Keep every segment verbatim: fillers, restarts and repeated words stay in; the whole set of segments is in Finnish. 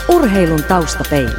Urheilun taustapeili.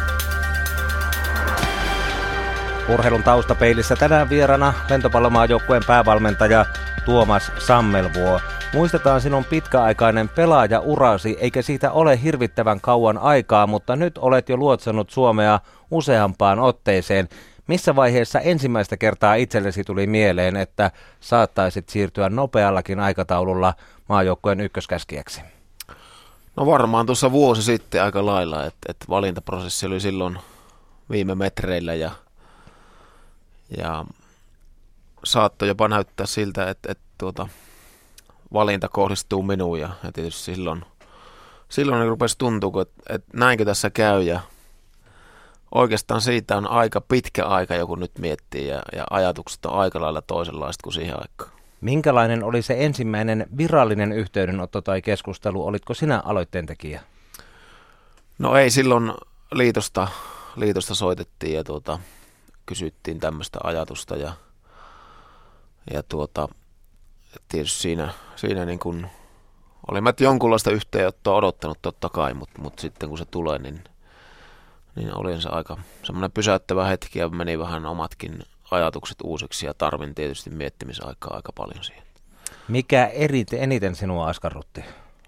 Urheilun taustapeilissä tänään vieraana lentopallomaajoukkueen päävalmentaja Tuomas Sammelvuo. Muistetaan sinun pitkäaikainen pelaajaurasi, eikä siitä ole hirvittävän kauan aikaa, mutta nyt olet jo luotsannut Suomea useampaan otteeseen. Missä vaiheessa ensimmäistä kertaa itsellesi tuli mieleen, että saattaisit siirtyä nopeallakin aikataululla maajoukkueen ykköskäskijäksi? No varmaan tuossa vuosi sitten aika lailla, että, että valintaprosessi oli silloin viime metreillä ja, ja saattoi jopa näyttää siltä, että, että tuota, valinta kohdistuu minuun ja, ja tietysti silloin, silloin rupesi tuntua, että, että näinkö tässä käy ja oikeastaan siitä on aika pitkä aika joku nyt miettii ja, ja ajatukset on aika lailla toisenlaiset kuin siihen aikaan. Minkälainen oli se ensimmäinen virallinen yhteydenotto tai keskustelu? Olitko sinä aloitteentekijä? No ei, silloin liitosta, liitosta soitettiin ja tuota, kysyttiin tämmöistä ajatusta ja, ja tuota, tietysti siinä, siinä niin kuin, olin mä jonkunlaista yhteenottoa odottanut totta kai, mutta, mutta sitten kun se tulee, niin, niin oli se aika semmoinen pysäyttävä hetki ja meni vähän omatkin ajatukset uusiksi ja tarvin tietysti miettimisaikaa aika paljon siihen. Mikä erite, eniten sinua askarrutti?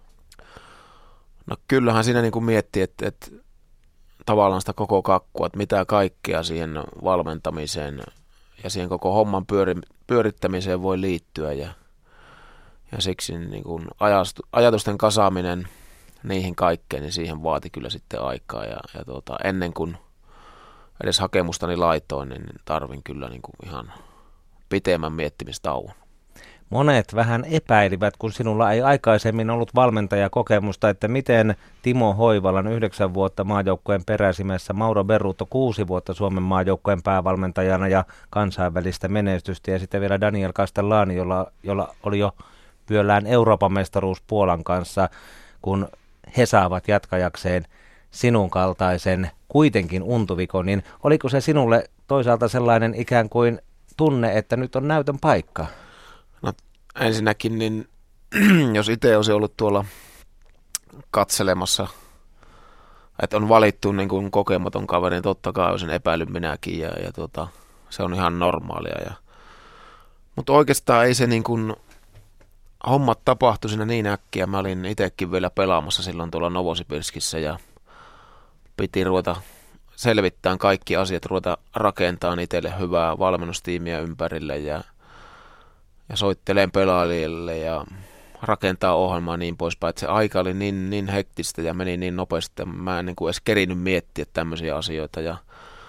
No kyllähän siinä niin kuin mietti, että, että tavallaan sitä koko kakkua, että mitä kaikkea siihen valmentamiseen ja siihen koko homman pyöri, pyörittämiseen voi liittyä ja, ja siksi niin kuin ajatusten kasaaminen niihin kaikkeen, niin siihen vaati kyllä sitten aikaa ja, ja tuota, ennen kuin edes hakemustani laitoin, niin tarvin kyllä niin kuin ihan pitemmän miettimistauon. Monet vähän epäilivät, kun sinulla ei aikaisemmin ollut valmentajakokemusta, että miten Timo Hoivalan yhdeksän vuotta maajoukkueen peräsimessä, Mauro Berruto kuusi vuotta Suomen maajoukkueen päävalmentajana ja kansainvälistä menestystä ja sitten vielä Daniel Castellani, jolla, jolla oli jo vyöllään Euroopan mestaruus Puolan kanssa, kun he saavat jatkajakseen sinun kaltaisen kuitenkin untuvikon, niin oliko se sinulle toisaalta sellainen ikään kuin tunne, että nyt on näytön paikka? No ensinnäkin, niin jos itse olisi ollut tuolla katselemassa, että on valittu niin kuin kokematon kaveri, niin totta kai olisin epäillyt minäkin ja, ja tuota, se on ihan normaalia. Ja, mutta oikeastaan ei se niin kuin hommat tapahtui siinä niin äkkiä. Mä olin itsekin vielä pelaamassa silloin tuolla Novosibirskissä ja piti ruveta selvittämään kaikki asiat, ruveta rakentamaan itselle hyvää valmennustiimiä ympärille ja, ja soitteleen pelaajille ja rakentaa ohjelmaa niin poispäin. Että se aika oli niin, niin hektistä ja meni niin nopeasti, että mä en niin kuin edes kerinyt miettiä tämmöisiä asioita. Ja,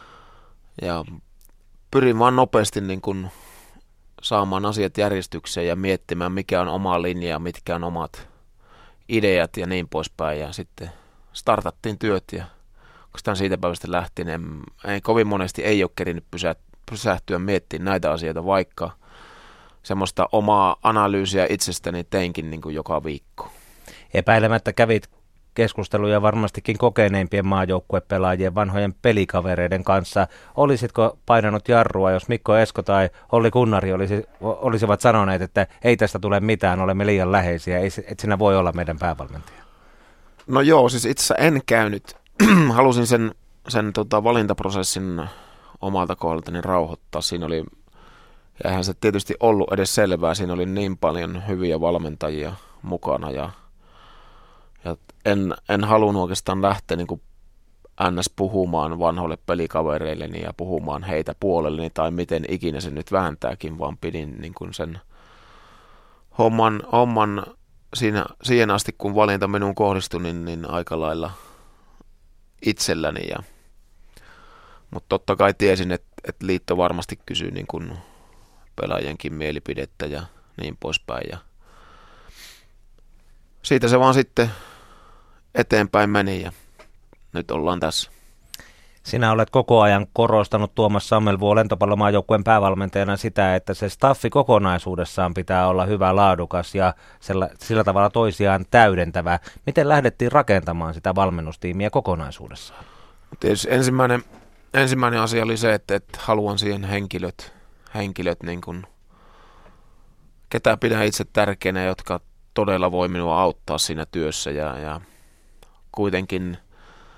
ja pyrin vaan nopeasti niin kuin saamaan asiat järjestykseen ja miettimään, mikä on oma linja, mitkä on omat ideat ja niin poispäin. Ja sitten startattiin työt ja oikeastaan siitä päivästä lähtien en, ei, kovin monesti ei ole kerinyt pysä, pysähtyä miettimään näitä asioita, vaikka semmoista omaa analyysiä itsestäni teinkin niin kuin joka viikko. Epäilemättä kävit keskusteluja varmastikin kokeneimpien maajoukkuepelaajien vanhojen pelikavereiden kanssa. Olisitko painanut jarrua, jos Mikko Esko tai Olli Kunnari olisi, olisivat sanoneet, että ei tästä tule mitään, olemme liian läheisiä, ei, et sinä voi olla meidän päävalmentaja? No joo, siis itse en käynyt. Halusin sen, sen tota, valintaprosessin omalta kohdaltani rauhoittaa. Siinä oli, ja eihän se tietysti ollut edes selvää, siinä oli niin paljon hyviä valmentajia mukana ja, ja en, en halunnut oikeastaan lähteä niin kuin ns. Puhumaan vanhoille pelikavereilleni ja puhumaan heitä puolelleni tai miten ikinä se nyt vääntääkin, vaan pidin niin kuin sen homman, homman siinä, siihen asti, kun valinta minuun kohdistui, niin, niin aika lailla itselläni. Ja, mutta totta kai tiesin, että, että liitto varmasti kysyy niin kuin pelaajienkin mielipidettä ja niin poispäin. Ja siitä se vaan sitten eteenpäin meni ja nyt ollaan tässä. Sinä olet koko ajan korostanut Tuomas Sammelvuo lentopallomaajoukkueen päävalmentajana sitä, että se staffi kokonaisuudessaan pitää olla hyvä, laadukas ja sillä, sillä tavalla toisiaan täydentävä. Miten lähdettiin rakentamaan sitä valmennustiimiä kokonaisuudessaan? Tietysti ensimmäinen, ensimmäinen asia oli se, että, että haluan siihen henkilöt, henkilöt niin kuin, ketä pidän itse tärkeänä, jotka todella voi minua auttaa siinä työssä ja, ja kuitenkin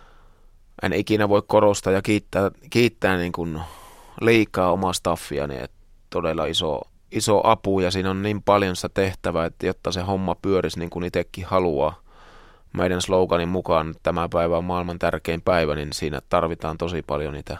en ikinä voi korostaa ja kiittää, kiittää niin kuin liikaa omaa staffiani, että todella iso, iso apu ja siinä on niin paljon sitä tehtävää, että jotta se homma pyörisi niin kuin itsekin haluaa. Meidän sloganin mukaan tämä päivä on maailman tärkein päivä, niin siinä tarvitaan tosi paljon niitä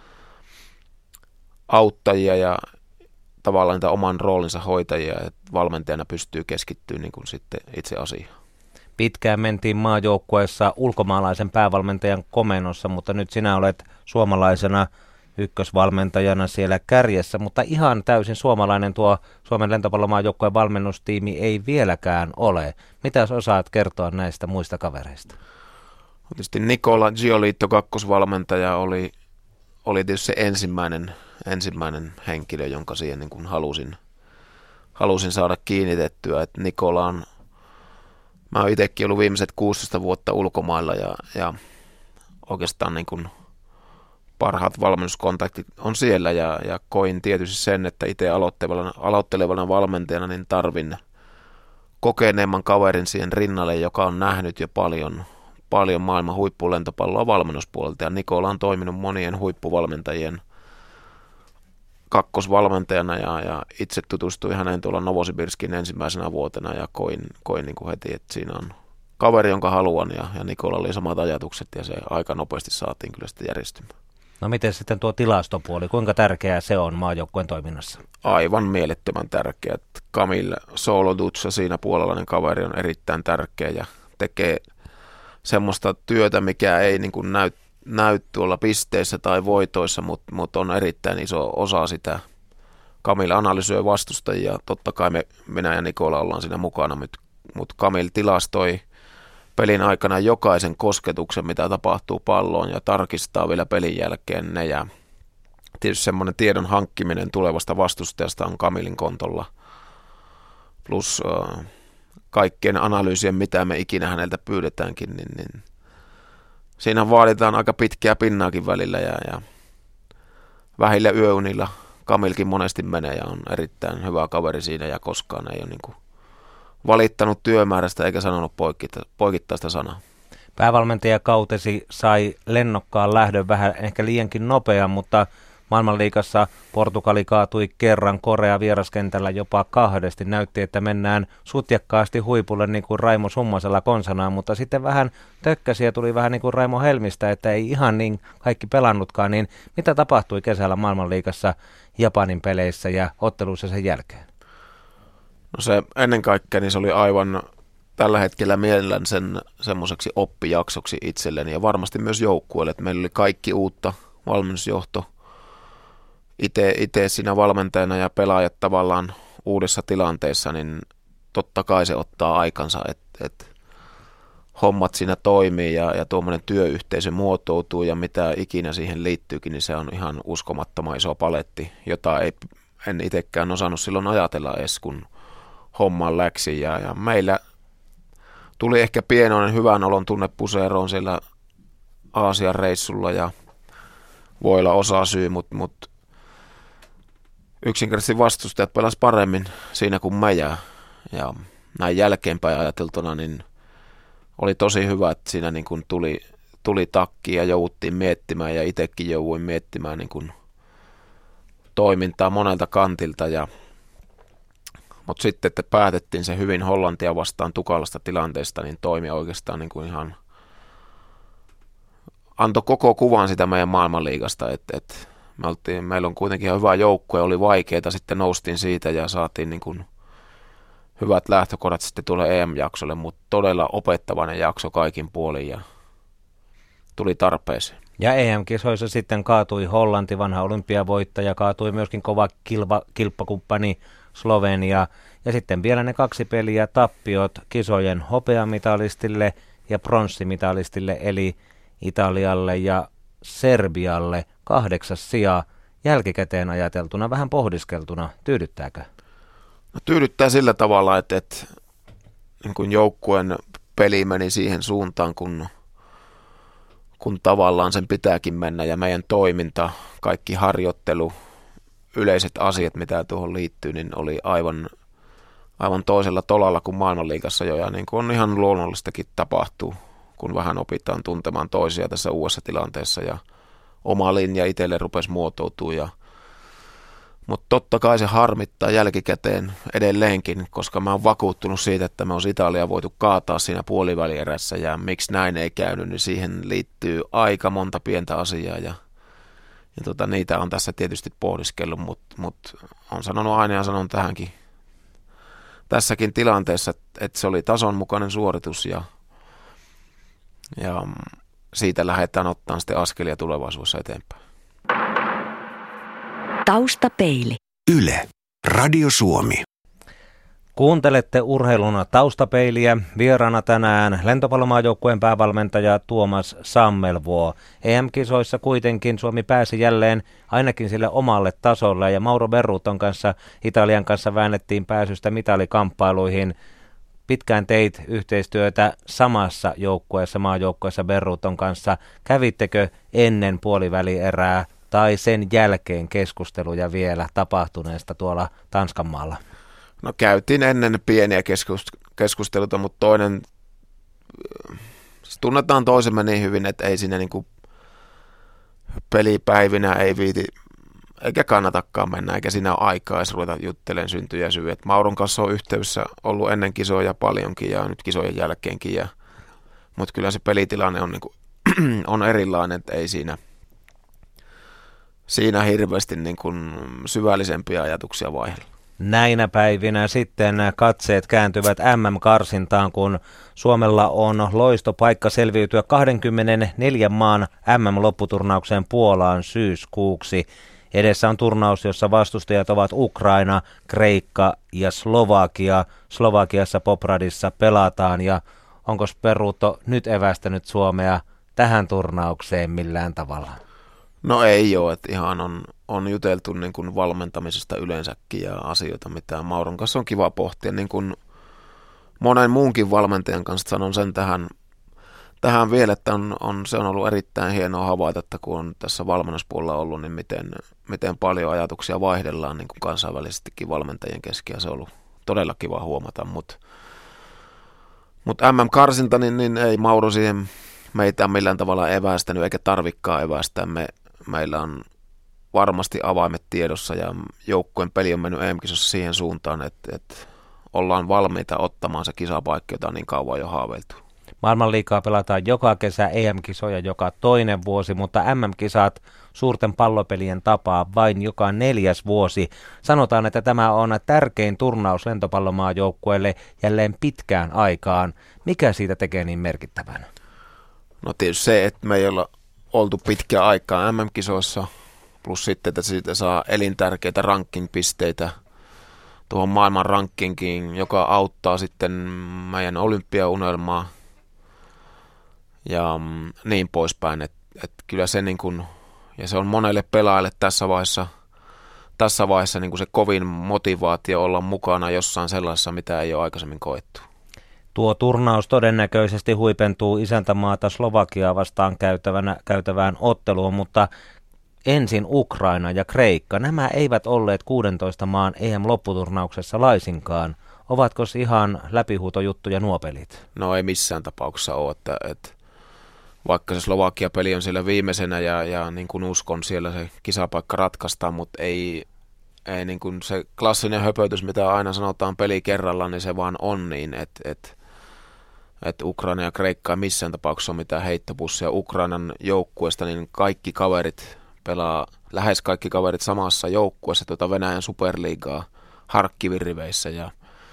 auttajia ja tavallaan niitä oman roolinsa hoitajia, että valmentajana pystyy keskittymään niin kuin sitten itse asiaan. Pitkään mentiin maajoukkueessa ulkomaalaisen päävalmentajan komennossa, mutta nyt sinä olet suomalaisena ykkösvalmentajana siellä kärjessä, mutta ihan täysin suomalainen tuo Suomen lentopallomaajoukkueen valmennustiimi ei vieläkään ole. Mitä osaat kertoa näistä muista kavereista? Tietysti Nikola Giolito, kakkosvalmentaja, oli, oli tietysti se ensimmäinen, ensimmäinen henkilö, jonka siihen niin kuin halusin, halusin saada kiinnitettyä. Että Nikola on, mä oon itsekin ollut viimeiset kuusitoista vuotta ulkomailla ja, ja oikeastaan niin kuin parhaat valmennuskontaktit on siellä ja, ja koin tietysti sen, että itse aloittelevana, aloittelevana valmentajana niin tarvin kokeneemman kaverin siihen rinnalle, joka on nähnyt jo paljon, paljon maailman huippulentopalloa valmennuspuolelta. Ja Nikola on toiminut monien huippuvalmentajien kakkosvalmentajana ja, ja itse tutustuin häneen tuolla Novosibirskin ensimmäisenä vuotena ja koin, koin niin kuin heti, että siinä on kaveri, jonka haluan ja, ja Nikola oli samat ajatukset ja se aika nopeasti saatiin kyllä sitten järjestymään. No miten sitten tuo tilastopuoli, kuinka tärkeää se on maajoukkueen toiminnassa? Aivan mielettömän tärkeä. Kamil Solodutsa siinä puolella niin kaveri on erittäin tärkeä ja tekee semmoista työtä, mikä ei niin kuin näy, näy tuolla pisteissä tai voitoissa, mutta, mutta on erittäin iso osa sitä. Kamil analysoi vastustajia, totta kai me, minä ja Nikola ollaan siinä mukana, mutta, mutta Kamil tilastoi pelin aikana jokaisen kosketuksen, mitä tapahtuu palloon ja tarkistaa vielä pelin jälkeen ne. Ja tietysti semmoinen tiedon hankkiminen tulevasta vastustajasta on Kamilin kontolla. Plus äh, kaikkien analyysien, mitä me ikinä häneltä pyydetäänkin, niin, niin siinä vaaditaan aika pitkiä pinnaakin välillä ja, ja vähillä yöunilla Kamilkin monesti menee ja on erittäin hyvä kaveri siinä ja koskaan ei ole niin kuin valittanut työmäärästä eikä sanonut poikittaista sanaa. Päävalmentajakautesi sai lennokkaan lähdön vähän ehkä liiankin nopean, mutta maailmanliigassa Portugali kaatui kerran, Korea vieraskentällä jopa kahdesti. Näytti, että mennään sutjakkaasti huipulle niin kuin Raimo Summasella konsanaan, mutta sitten vähän tökkäsiä tuli vähän niin kuin Raimo Helmistä, että ei ihan niin kaikki pelannutkaan. Niin mitä tapahtui kesällä maailmanliigassa Japanin peleissä ja otteluissa sen jälkeen? No se ennen kaikkea niin se oli aivan tällä hetkellä mielellään sen semmoiseksi oppijaksoksi itselleni ja varmasti myös joukkueelle, että meillä oli kaikki uutta valmennusjohto. Itse, itse siinä valmentajana ja pelaajat tavallaan uudessa tilanteessa, niin totta kai se ottaa aikansa, että, että hommat siinä toimii ja, ja tuommoinen työyhteisö muotoutuu ja mitä ikinä siihen liittyykin, niin se on ihan uskomattoman iso paletti, jota ei, en itsekään osannut silloin ajatella edes, kun hommaan läksi. Ja, ja meillä tuli ehkä pienoinen hyvän olon tunne puseeroon siellä Aasian reissulla ja voi olla osa syy, mutta mut yksinkertaisesti vastustajat pelasivat paremmin siinä kuin me ja, ja näin jälkeenpäin ajateltuna, niin oli tosi hyvä, että siinä niin kuin tuli, tuli takki ja jouduttiin miettimään ja itsekin jouduin miettimään niin kuin toimintaa monelta kantilta. Ja, mutta sitten, että päätettiin se hyvin Hollantia vastaan tukalasta tilanteesta, niin toimi oikeastaan niin kuin ihan, antoi koko kuvan sitä meidän maailmanliigasta, että, että me oltiin, meillä on kuitenkin ihan hyvä joukkue, oli vaikeaa, sitten noustiin siitä ja saatiin niin kuin hyvät lähtökohdat sitten tuolle E M-jaksolle, mutta todella opettavainen jakso kaikin puolin ja tuli tarpeeseen. Ja E M-kisoissa sitten kaatui Hollanti, vanha olympiavoittaja, kaatui myöskin kova kilpa, kilppakumppani Slovenia. Ja sitten vielä ne kaksi peliä tappiot kisojen hopeamitalistille ja pronssimitalistille, eli Italialle ja Serbialle. Kahdeksas sija jälkikäteen ajateltuna, vähän pohdiskeltuna. Tyydyttääkö? No, tyydyttää sillä tavalla, että, että niin kuin joukkueen peli meni siihen suuntaan, kun, kun tavallaan sen pitääkin mennä. Ja meidän toiminta, kaikki harjoittelu, yleiset asiat, mitä tuohon liittyy, niin oli aivan, aivan toisella tolalla kuin maailmanliigassa jo. Ja niin kuin on ihan luonnollistakin tapahtuu, kun vähän opitaan tuntemaan toisia tässä uudessa tilanteessa ja oma linja itselle rupesi muotoutua. Ja, mutta totta kai se harmittaa jälkikäteen edelleenkin, koska mä oon vakuuttunut siitä, että me olisi Italia voitu kaataa siinä puolivälierässä ja miksi näin ei käynyt, niin siihen liittyy aika monta pientä asiaa ja, ja tota, niitä on tässä tietysti pohdiskellut, mutta mut on sanonut aina ja sanon tähänkin tässäkin tilanteessa, että, että se oli tason mukainen suoritus ja, ja siitä lähdetään ottaa sitten askelia tulevaisuudessa eteenpäin. Taustapeili. Yle. Radio Suomi. Kuuntelette urheilun taustapeiliä. Vieraana tänään lentopallomaajoukkueen päävalmentaja Tuomas Sammelvuo. E M-kisoissa kuitenkin Suomi pääsi jälleen ainakin sille omalle tasolle ja Mauro Berruton kanssa, Italian kanssa väännettiin pääsystä mitalikamppailuihin. Pitkään teit yhteistyötä samassa joukkueessa, maajoukkueessa Berruton kanssa. Kävittekö ennen puolivälierää tai sen jälkeen keskusteluja vielä tapahtuneesta tuolla Tanskanmaalla? No käytiin ennen pieniä keskusteluita, mutta toinen, siis tunnetaan toisemme niin hyvin, että ei siinä niinku pelipäivinä ei viiti, eikä kannatakaan mennä, eikä siinä ole aikaa edes ruveta juttelemaan syntyjä syy. Et Mauron kanssa on yhteydessä ollut ennen kisoja paljonkin ja nyt kisojen jälkeenkin, ja, mutta kyllä se pelitilanne on, niinku, on erilainen, että ei siinä, siinä hirveästi niinku syvällisempiä ajatuksia vaihella. Näinä päivinä sitten katseet kääntyvät M M-karsintaan, kun Suomella on loistopaikka selviytyä kaksikymmentäneljä maan M M-lopputurnaukseen Puolaan syyskuuksi. Edessä on turnaus, jossa vastustajat ovat Ukraina, Kreikka ja Slovakia. Slovakiassa Popradissa pelataan, ja onko Berruto nyt evästänyt Suomea tähän turnaukseen millään tavalla? No ei ole, että ihan on, on juteltu niin kuin valmentamisesta yleensäkin ja asioita, mitä Mauron kanssa on kiva pohtia. Niin kuin monen muunkin valmentajan kanssa sanon sen tähän, tähän vielä, että on, on, se on ollut erittäin hienoa havaita, että kun on tässä valmennuspuolella ollut, niin miten, miten paljon ajatuksia vaihdellaan niin kuin kansainvälisestikin valmentajien kesken, ja se on ollut todella kiva huomata. Mutta mut M M-karsinta, niin, niin ei Mauro siihen meitä millään tavalla evästänyt, eikä tarvikkaan evästää. Me Meillä on varmasti avaimet tiedossa ja joukkueen peli on mennyt E M-kisossa siihen suuntaan, että, että ollaan valmiita ottamaan se kisapaikka, jota on niin kauan jo haaveiltu. Maailmanliigaa pelataan joka kesä, E M-kisoja joka toinen vuosi, mutta M M-kisat suurten pallopelien tapaa vain joka neljäs vuosi. Sanotaan, että tämä on tärkein turnaus lentopallomaajoukkueelle jälleen pitkään aikaan. Mikä siitä tekee niin merkittävän? No tietysti se, että me ei olla oltu pitkään aikaa M M-kisoissa, plus sitten, että siitä saa elintärkeitä ranking-pisteitä tuohon maailman rankingiin, joka auttaa sitten meidän olympiaunelmaa ja niin poispäin. Et, et kyllä se, niin kun, ja se on monelle pelaajalle tässä vaiheessa, tässä vaiheessa niin kun se kovin motivaatio olla mukana jossain sellaisessa, mitä ei ole aikaisemmin koettu. Tuo turnaus todennäköisesti huipentuu isäntämaata Slovakiaa vastaan käytävänä, käytävään otteluun, mutta ensin Ukraina ja Kreikka. Nämä eivät olleet kuudentoista maan E M-lopputurnauksessa laisinkaan. Ovatko ihan läpihuutojuttuja nuo pelit? No ei missään tapauksessa ole, että, että vaikka se Slovakia-peli on siellä viimeisenä ja, ja niin kuin uskon siellä se kisapaikka ratkaistaan, mutta ei, ei niin kuin se klassinen höpötys, mitä aina sanotaan peli kerrallaan, niin se vaan on niin, että, että että Ukraina ja Kreikka ei missään tapauksessa ole mitään heittopussia. Ukrainan joukkueesta niin kaikki kaverit pelaa, lähes kaikki kaverit samassa joukkueessa tuota Venäjän superliigaa Harkkivin riveissä ja,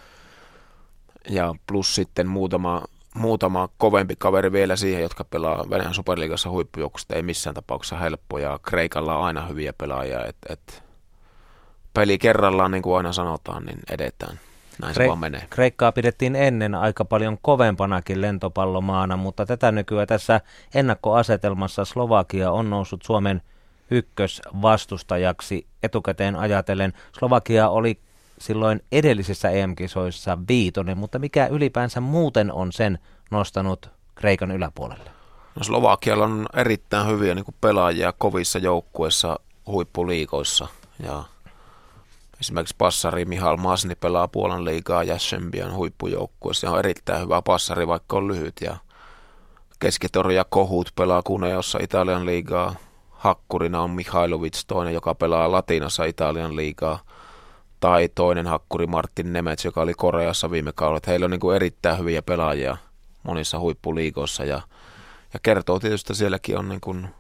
ja plus sitten muutama, muutama kovempi kaveri vielä siihen, jotka pelaa Venäjän superliigassa huippujoukkueesta. Ei missään tapauksessa helppoja. Kreikalla on aina hyviä pelaajia, että et peli kerrallaan, niin kuin aina sanotaan, niin edetään. Näin se Kre- vaan menee. Kreikkaa pidettiin ennen aika paljon kovempanakin lentopallomaana, mutta tätä nykyään tässä ennakkoasetelmassa Slovakia on noussut Suomen ykkösvastustajaksi etukäteen ajatellen. Slovakia oli silloin edellisissä E M-kisoissa viitonen, mutta mikä ylipäänsä muuten on sen nostanut Kreikan yläpuolelle? No Slovakialla on erittäin hyviä niin kuin pelaajia kovissa joukkueissa huippuliigoissa ja esimerkiksi passari Mihal Masni pelaa Puolan liigaa Jastrzębian huippujoukkueessa ja on erittäin hyvä passari, vaikka on lyhyt. Ja keskitorja Kohut pelaa Cuneossa Italian liigaa. Hakkurina on Mihailovic, toinen, joka pelaa Latinassa Italian liigaa. Tai toinen hakkuri Martin Nemets, joka oli Koreassa viime kaudella. Heillä on niin kuin erittäin hyviä pelaajia monissa huippuliigoissa ja, ja kertoo tietysti, että sielläkin on niin kuin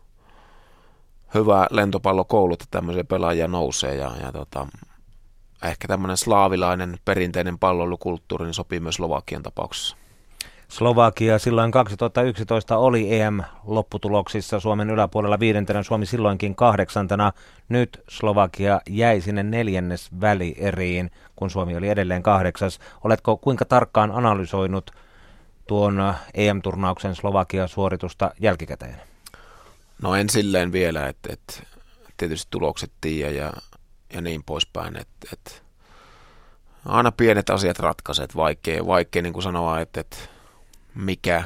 hyvä lentopallokoulu, että tämmöisiä pelaajia nousee ja, ja tota, ehkä tämmöinen slaavilainen perinteinen palloilukulttuuri niin sopii myös Slovakian tapauksessa. Slovakia silloin kaksituhattayksitoista oli E M-lopputuloksissa Suomen yläpuolella viidentenä, Suomi silloinkin kahdeksantena. Nyt Slovakia jäi sinne neljännes välieriin, kun Suomi oli edelleen kahdeksas. Oletko kuinka tarkkaan analysoinut tuon E M-turnauksen Slovakia-suoritusta jälkikäteen? No en silleen vielä, että, että tietysti tulokset tiedä ja, ja niin poispäin, että, että aina pienet asiat ratkaisee, että vaikea, vaikea niin kuin sanoa, että, että mikä,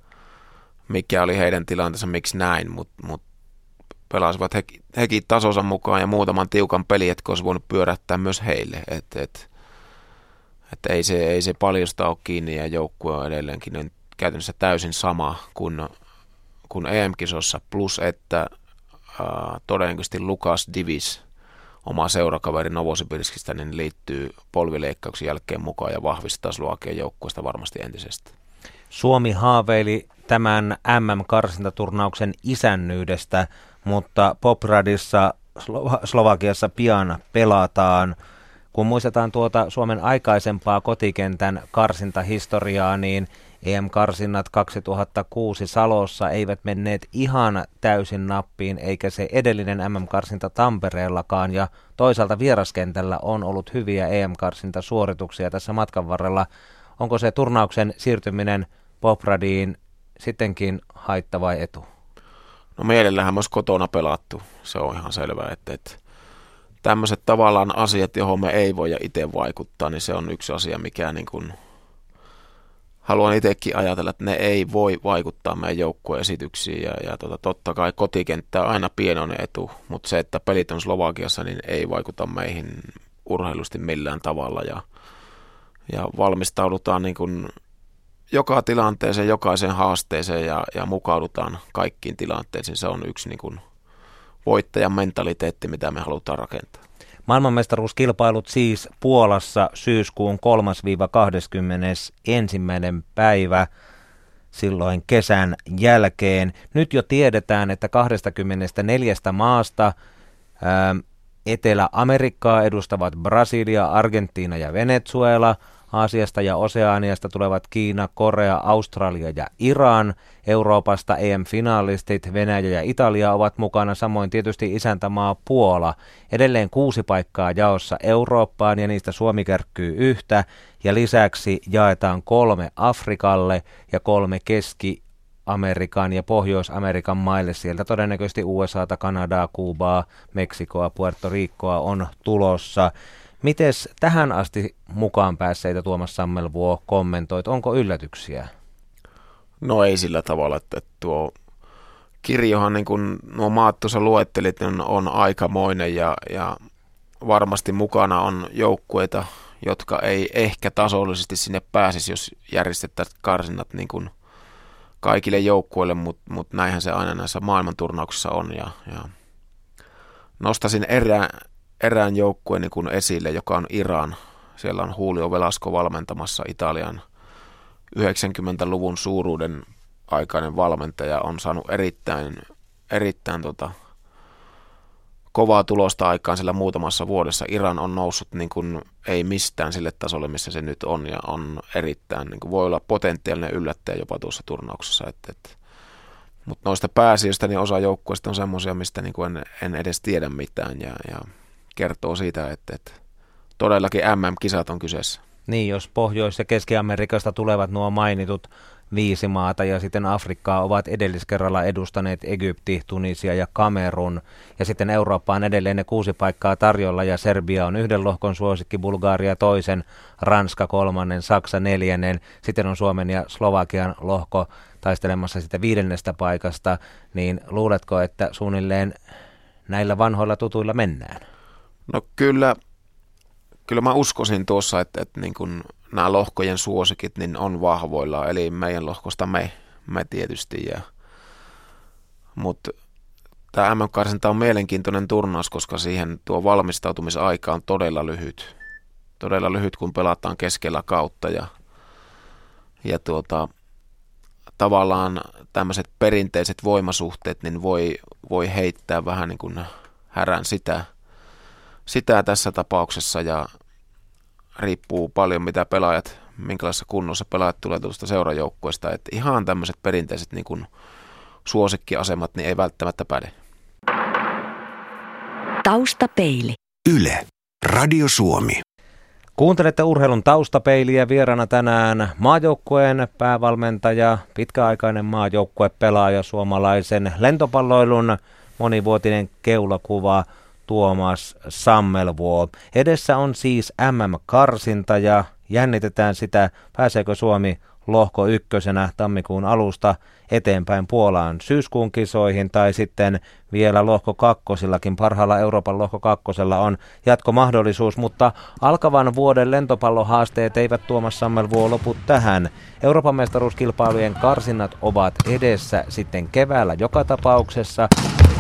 mikä oli heidän tilanteensa, miksi näin, mutta mut pelasivat he, hekin tasonsa mukaan ja muutaman tiukan peli, että olisi voinut pyörähtää myös heille, että et, et ei, se, ei se paljosta ole kiinni ja joukkue on edelleenkin on käytännössä täysin sama kuin, kuin E M-kisossa, plus että äh, todennäköisesti Lukas Divis, oma seurakaveri Novosibirskistä, niin liittyy polvileikkauksen jälkeen mukaan ja vahvistaa Slovakian joukkueesta varmasti entisestä. Suomi haaveili tämän M M-karsintaturnauksen isännyydestä, mutta Popradissa Slo- Slovakiassa pian pelataan. Kun muistetaan tuota Suomen aikaisempaa kotikentän karsintahistoriaa, niin E M-karsinnat kaksituhattakuusi Salossa eivät menneet ihan täysin nappiin, eikä se edellinen M M-karsinta Tampereellakaan, ja toisaalta vieraskentällä on ollut hyviä E M-karsintasuorituksia tässä matkan varrella. Onko se turnauksen siirtyminen Popradiin sittenkin haitta vai etu? No mielellähän myös kotona pelattu, se on ihan selvää, että, että tämmöiset tavallaan asiat, johon me ei voi itse vaikuttaa, niin se on yksi asia, mikä niin kuin haluan itsekin ajatella, että ne ei voi vaikuttaa meidän joukkueen esityksiin ja, ja tota, totta kai kotikenttä on aina pienoinen etu, mutta se, että pelit on Slovakiassa, niin ei vaikuta meihin urheilusti millään tavalla ja, ja valmistaudutaan niin kuin joka tilanteeseen, jokaiseen haasteeseen ja, ja mukaudutaan kaikkiin tilanteisiin. Se on yksi niin kuin voittajan mentaliteetti, mitä me halutaan rakentaa. Maailmanmestaruuskilpailut siis Puolassa syyskuun kolmas kahdeskymmenesensimmäinen päivä silloin kesän jälkeen. Nyt jo tiedetään, että kaksikymmentäneljä maasta ää, Etelä-Amerikkaa edustavat Brasilia, Argentiina ja Venezuela. Aasiasta ja Oseaniasta tulevat Kiina, Korea, Australia ja Iran. Euroopasta E M-finaalistit Venäjä ja Italia ovat mukana, samoin tietysti isäntämaa Puola. Edelleen kuusi paikkaa jaossa Eurooppaan ja niistä Suomi kärkkyy yhtä. Ja lisäksi jaetaan kolme Afrikalle ja kolme Keski-Amerikan ja Pohjois-Amerikan maille. Sieltä todennäköisesti U S A:ta, Kanadaa, Kuubaa, Meksikoa, Puerto Ricoa on tulossa. Mites tähän asti mukaan päässeitä Tuomas Sammelvuo kommentoit? Onko yllätyksiä? No ei sillä tavalla, että tuo kirjohan, niin kuin nuo maat tuossa luettelit, on, on aikamoinen ja, ja varmasti mukana on joukkueita, jotka ei ehkä tasollisesti sinne pääsisi, jos järjestettäisiin karsinnat niin kuin kaikille joukkueille, mutta mut näinhän se aina näissä maailmanturnauksissa on. Ja, ja nostasin erään, erään joukkueen niin kuin esille, joka on Iran. Siellä on Julio Velasco valmentamassa Italian yhdeksänkymmentäluvun suuruuden aikainen valmentaja, on saanut erittäin, erittäin tota, kovaa tulosta aikaan sillä muutamassa vuodessa. Iran on noussut niin kuin ei mistään sille tasolle, missä se nyt on, ja on erittäin, niin kuin voi olla potentiaalinen yllättäjä jopa tuossa turnauksessa. Et, et. Mutta noista pääsijöistä niin osa joukkueista on semmoisia, mistä niin kuin en, en edes tiedä mitään, ja, ja kertoo siitä, että, että todellakin M M-kisat on kyseessä. Niin, jos Pohjois- ja Keski-Amerikasta tulevat nuo mainitut viisi maata ja sitten Afrikkaa ovat edelliskerralla edustaneet Egypti, Tunisia ja Kamerun. Ja sitten Eurooppa on edelleen ne kuusi paikkaa tarjolla ja Serbia on yhden lohkon suosikki, Bulgaria toisen, Ranska kolmannen, Saksa neljännen. Sitten on Suomen ja Slovakian lohko taistelemassa sitä viidennestä paikasta. Niin luuletko, että suunnilleen näillä vanhoilla tutuilla mennään? No kyllä. Kyllä mä uskoisin tuossa, että, että niin kun nämä lohkojen suosikit niin on vahvoilla, eli meidän lohkosta me, me tietysti. Ja, mutta tämä M M-karsinta on mielenkiintoinen turnaus, koska siihen tuo valmistautumisaika on todella lyhyt. Todella lyhyt, kun pelataan keskellä kautta ja, ja tuota, tavallaan tämmöiset perinteiset voimasuhteet niin voi, voi heittää vähän niin kuin härän sitä, sitä tässä tapauksessa ja riippuu paljon mitä pelaajat, minkälaisessa kunnossa pelaajat tulee tuosta seurajoukkueesta. Että ihan tämmöiset perinteiset niin kuin suosikkiasemat niin ei välttämättä päde. Taustapeili. Yle. Radio Suomi. Kuuntelette urheilun taustapeiliä, vieraana tänään maajoukkueen päävalmentaja, pitkäaikainen maajoukkuepelaaja, suomalaisen lentopalloilun monivuotinen keulakuva Tuomas Sammelvuo. Edessä on siis M M-karsinta ja jännitetään sitä, pääseekö Suomi lohko ykkösenä tammikuun alusta eteenpäin Puolaan syyskuun kisoihin tai sitten vielä lohko kakkosillakin. Parhaalla Euroopan lohko kakkosella on jatkomahdollisuus, mutta alkavan vuoden lentopallohaasteet eivät Tuomas Sammelvuo lopu tähän. Euroopan mestaruuskilpailujen karsinnat ovat edessä sitten keväällä joka tapauksessa.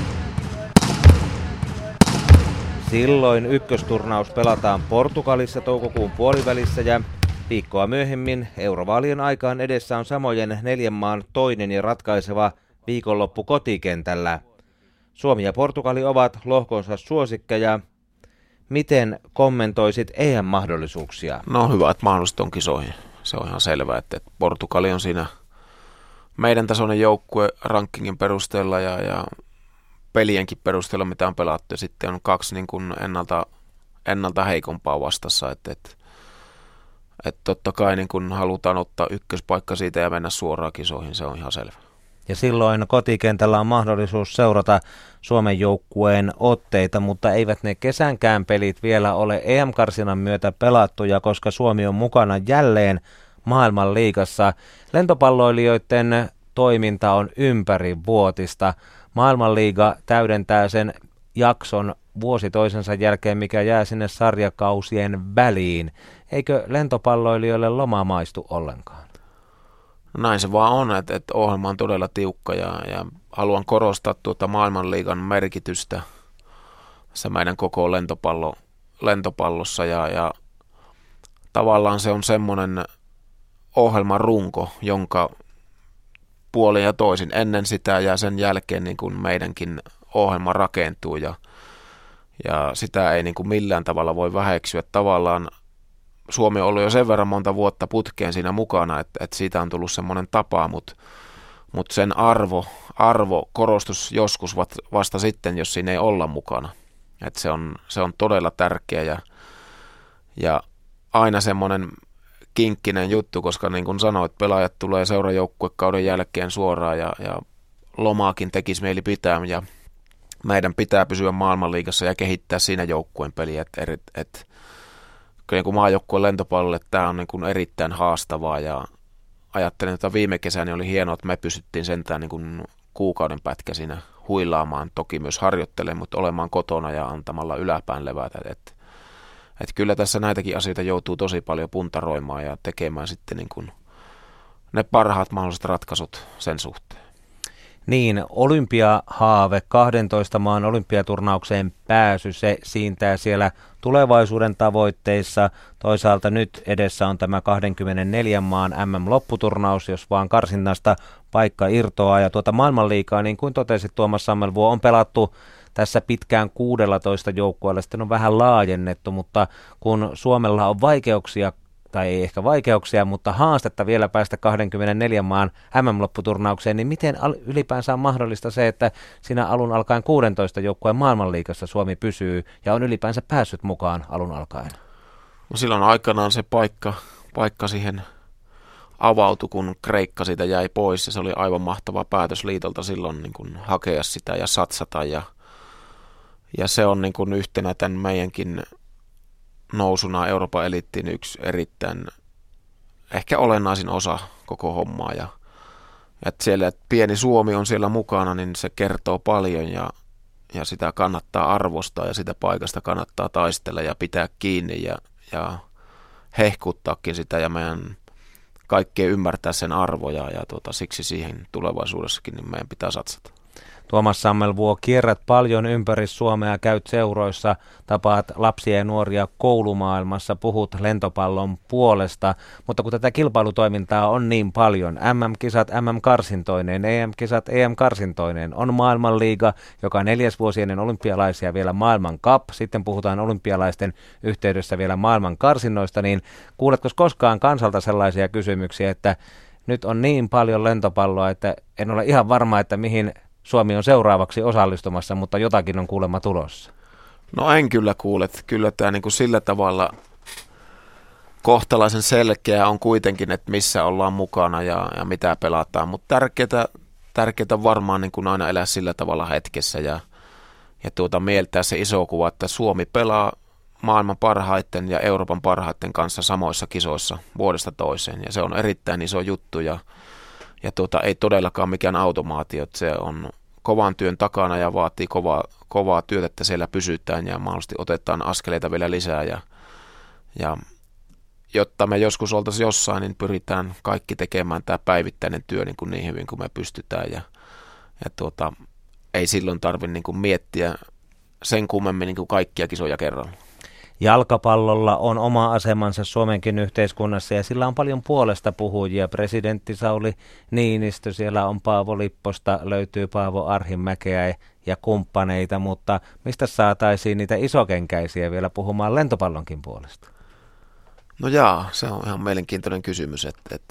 Silloin ykkösturnaus pelataan Portugalissa toukokuun puolivälissä ja viikkoa myöhemmin eurovaalien aikaan edessä on samojen neljän maan toinen ja ratkaiseva viikonloppu kotikentällä. Suomi ja Portugali ovat lohkonsa suosikkeja. Miten kommentoisit E M-mahdollisuuksia? No hyvä, että mahdolliset on kisoihin. Se on ihan selvä, että Portugali on siinä meidän tasoinen joukkue rankingin perusteella ja, ja pelienkin perusteella, mitä on pelattu. Ja sitten on kaksi niin kuin ennalta, ennalta heikompaa vastassa, että, että Että totta kai niin kun halutaan ottaa ykköspaikka siitä ja mennä suoraan kisoihin, se on ihan selvä. Ja silloin kotikentällä on mahdollisuus seurata Suomen joukkueen otteita, mutta eivät ne kesänkään pelit vielä ole E M-karsinnan myötä pelattuja, koska Suomi on mukana jälleen maailmanliigassa. Lentopalloilijoiden toiminta on ympärivuotista. Maailmanliiga täydentää sen jakson vuosi toisensa jälkeen, mikä jää sinne sarjakausien väliin. Eikö lentopalloilijoille loma maistu ollenkaan? Näin se vaan on, että, että ohjelma on todella tiukka ja, ja haluan korostaa tuota maailmanliigan merkitystä tässä meidän koko lentopallo, lentopallossa ja, ja tavallaan se on semmoinen ohjelman runko, jonka puolin ja toisin ennen sitä ja sen jälkeen niin kuin meidänkin ohjelma rakentuu ja, ja sitä ei niin kuin millään tavalla voi väheksyä. Tavallaan Suomi on ollut jo sen verran monta vuotta putkeen siinä mukana, että, että siitä on tullut semmoinen tapa, mutta, mutta sen arvo, arvo korostus joskus vasta sitten, jos siinä ei olla mukana. Että se on, se on todella tärkeä ja, ja aina semmoinen kinkkinen juttu, koska niin kuin sanoit, pelaajat tulee seurajoukkuekauden jälkeen suoraan ja, ja lomaakin tekisi mieli pitää ja meidän pitää pysyä maailmanliigassa ja kehittää siinä joukkueen peliä. Et, et, et, kyllä niin maajoukkueen lentopallolle tämä on niin kuin erittäin haastavaa ja ajattelen, että viime kesänä oli hienoa, että me pystyttiin sentään niin kuin kuukauden pätkä siinä huilaamaan, toki myös harjoittelemaan, mutta olemaan kotona ja antamalla yläpään levätä. Et, et kyllä tässä näitäkin asioita joutuu tosi paljon puntaroimaan ja tekemään sitten niin kuin ne parhaat mahdolliset ratkaisut sen suhteen. Niin, olympiahaave, kahdentoista maan olympiaturnaukseen pääsy, se siintää siellä tulevaisuuden tavoitteissa. Toisaalta nyt edessä on tämä kaksikymmentäneljä maan M M-lopputurnaus, jos vaan karsinnasta paikka irtoaa. Ja tuota maailmanliigaa, niin kuin totesit Tuomas Sammelvuo, on pelattu tässä pitkään kuusitoista joukkueella, sitten on vähän laajennettu, mutta kun Suomella on vaikeuksia, tai ei ehkä vaikeuksia, mutta haastetta vielä päästä kaksikymmentäneljä maan M M-lopputurnaukseen, niin miten ylipäänsä on mahdollista se, että siinä alun alkaen kuusitoista joukkueen maailmanliigassa Suomi pysyy ja on ylipäänsä päässyt mukaan alun alkaen? No silloin aikanaan se paikka, paikka siihen avautui, kun Kreikka siitä jäi pois ja se oli aivan mahtava päätös liitolta silloin niin kuin hakea sitä ja satsata ja, ja se on niin kuin yhtenä tämän meidänkin nousuna Euroopan eliittiin yksi erittäin ehkä olennaisin osa koko hommaa ja että siellä että pieni Suomi on siellä mukana, niin se kertoo paljon ja, ja sitä kannattaa arvostaa ja sitä paikasta kannattaa taistella ja pitää kiinni ja, ja hehkuttaakin sitä ja meidän kaikkea ymmärtää sen arvoja ja tuota, siksi siihen tulevaisuudessakin niin meidän pitää satsata. Tuomas Sammelvuo, kierrät paljon ympäri Suomea, käyt seuroissa, tapaat lapsia ja nuoria koulumaailmassa, puhut lentopallon puolesta, mutta kun tätä kilpailutoimintaa on niin paljon, M M-kisat M M-karsintoineen, E M-kisat E M-karsintoineen, on maailmanliiga, joka neljäs vuosi ennen olympialaisia vielä maailman cup, sitten puhutaan olympialaisten yhteydessä vielä maailman karsinnoista, niin kuuletko koskaan kansalta sellaisia kysymyksiä, että nyt on niin paljon lentopalloa, että en ole ihan varma, että mihin Suomi on seuraavaksi osallistumassa, mutta jotakin on kuulemma tulossa? No en kyllä kuule. Kyllä tämä niin kuin sillä tavalla kohtalaisen selkeä on kuitenkin, että missä ollaan mukana ja, ja mitä pelataan. Mutta tärkeää, tärkeää varmaan niin kuin aina elää sillä tavalla hetkessä ja, ja tuota, mieltää se iso kuva, että Suomi pelaa maailman parhaiten ja Euroopan parhaiten kanssa samoissa kisoissa vuodesta toiseen. Ja se on erittäin iso juttu ja Ja tuota, ei todellakaan mikään automaatio, että se on kovan työn takana ja vaatii kovaa, kovaa työtä, että siellä pysytään ja mahdollisesti otetaan askeleita vielä lisää. Ja, ja jotta me joskus oltaisiin jossain, niin pyritään kaikki tekemään tämä päivittäinen työ niin, kuin niin hyvin kuin me pystytään. Ja, ja tuota, ei silloin tarvitse niin kuin miettiä sen kummemmin niin kuin kaikkia kisoja kerralla. Jalkapallolla on oma asemansa Suomenkin yhteiskunnassa ja sillä on paljon puolesta puhujia. Presidentti Sauli Niinistö, siellä on Paavo Lipposta, löytyy Paavo Arhinmäkeä ja kumppaneita, mutta mistä saataisiin niitä isokenkäisiä vielä puhumaan lentopallonkin puolesta? No jaa, se on ihan mielenkiintoinen kysymys. Että, että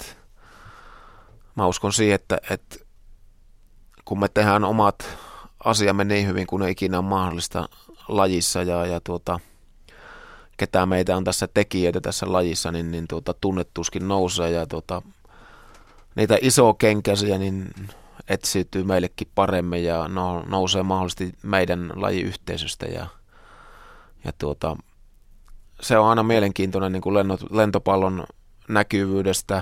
mä uskon siihen, että, että kun me tehdään omat asiamme niin hyvin kuin ne ikinä on mahdollista lajissa ja, ja tuota... ketä meitä on tässä tekijöitä tässä lajissa, niin, niin tuota, tunnettuuskin nousee ja tuota, niitä isokenkäisiä niin etsiytyy meillekin paremmin ja no, nousee mahdollisesti meidän lajiyhteisöstä ja, ja tuota, se on aina mielenkiintoinen niin kuin lentopallon näkyvyydestä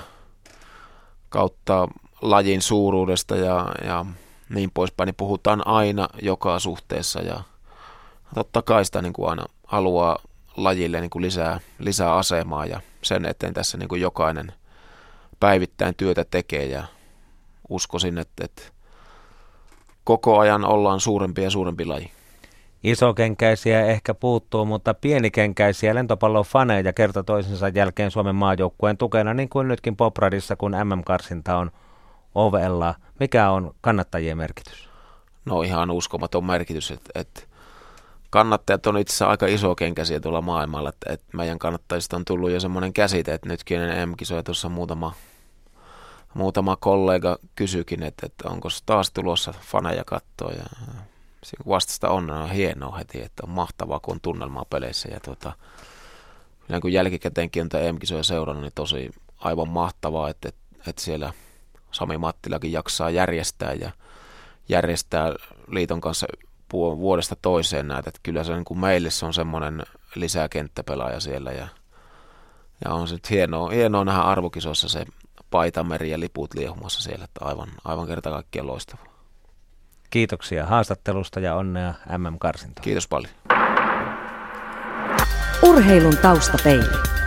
kautta lajin suuruudesta ja, ja niin poispäin, niin puhutaan aina joka suhteessa ja totta kai sitä niin kuin aina haluaa lajille niin kuin lisää, lisää asemaa ja sen eteen tässä niin kuin jokainen päivittäin työtä tekee ja uskoisin, että, että koko ajan ollaan suurempi ja suurempi laji. Isokenkäisiä ehkä puuttuu, mutta pienikenkäisiä lentopallon faneja kerta toisensa jälkeen Suomen maajoukkueen tukena, niin kuin nytkin Popradissa, kun M M-karsinta on ovella. Mikä on kannattajien merkitys? No ihan uskomaton merkitys, että, että kannattajat on itse asiassa aika isokenkäisiä tuolla maailmalla, että, että meidän kannattajista on tullut jo semmoinen käsite, että nytkin ennen M M-kisoja tuossa muutama, muutama kollega kysyikin, että, että onko onko tulossa faneja katsoa ja vastasta on, on hienoa heti, että on mahtavaa, kun on tunnelmaa peleissä ja tuota, kun jälkikäteenkin on tämä M M-kisoja seurannut, niin tosi aivan mahtavaa, että, että, että siellä Sami Mattilakin jaksaa järjestää ja järjestää liiton kanssa vuodesta toiseen näitä, että kyllä se niin kuin meille se on semmoinen lisäkenttäpelaaja siellä ja, ja on se hienoa, hienoa nähdä arvokisoissa se paitameri ja liput liehumassa siellä, että aivan, aivan kerta kaikkiaan loistavaa. Kiitoksia haastattelusta ja onnea M M-karsintoon. Kiitos paljon. Urheilun taustapeili.